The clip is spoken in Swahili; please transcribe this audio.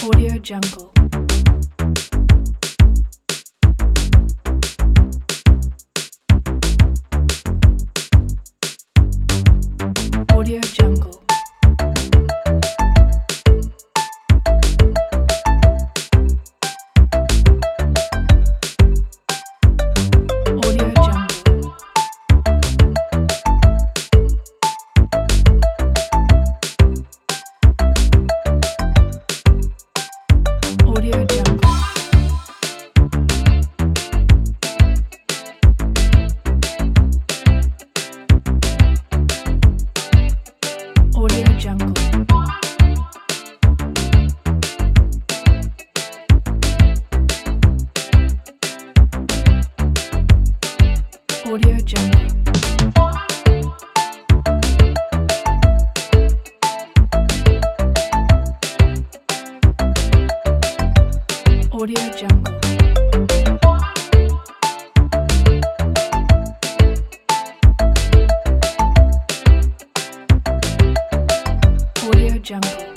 Audio Jungle. Audio Jungle. Audio Jungle. Audio Jungle. Audio Jungle. Audio Jungle. Audio Jungle. Audio Jungle.